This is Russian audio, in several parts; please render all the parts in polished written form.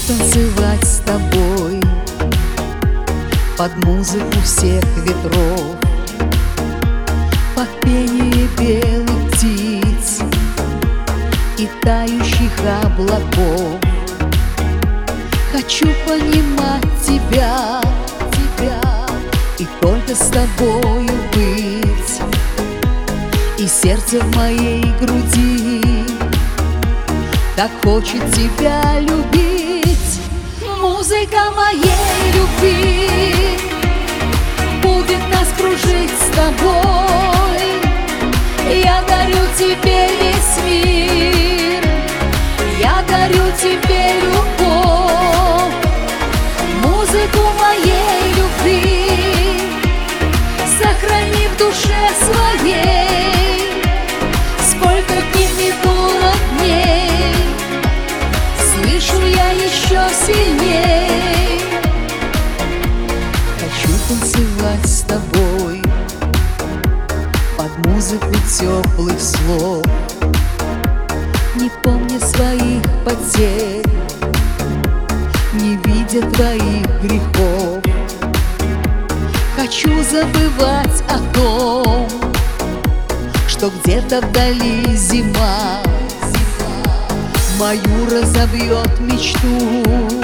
танцевать с тобой под музыку всех ветров, под пение белых птиц и тающих облаков. Хочу понимать тебя, и только с тобою быть, и сердце в моей груди так хочет тебя любить. Музыка моей любви будет нас кружить с тобой. Я дарю тебе весь мир, я дарю тебе любовь. Музыку моей любви сохрани в душе своей. Сколько дней минуло дней, слышу я еще сильней. Хочу танцевать с тобой под музыку теплых слов, не помня своих потерь, не видя твоих грехов. Хочу забывать о том, что где-то вдали зима мою разобьет мечту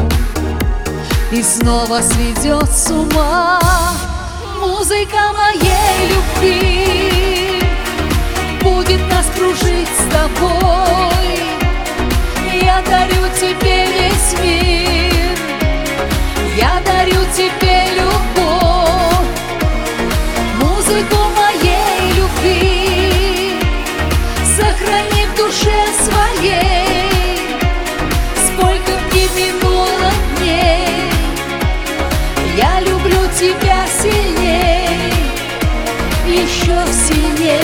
и снова сведет с ума. Музыка моей любви будет нас кружить с тобой. Я дарю тебе весь мир, я дарю тебе любовь. Музыку моей любви сохрани в душе своей. Сколько дней минуло дней, я люблю тебя сильней, еще сильней.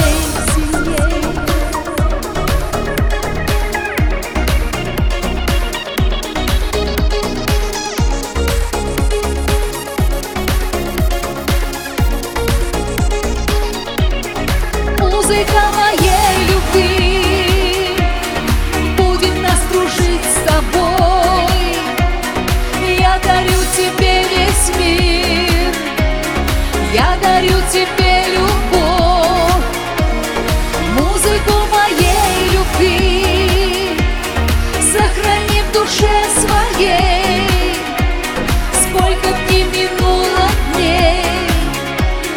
Музыка моей любви будет нас кружить с тобой. Я дарю тебе весь мир, я дарю тебе любовь. Музыку моей любви сохрани в душе своей. Сколько дней минуло дней,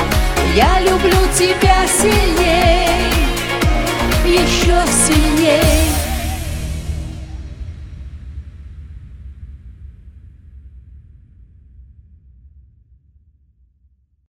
я люблю тебя сильней, еще сильней.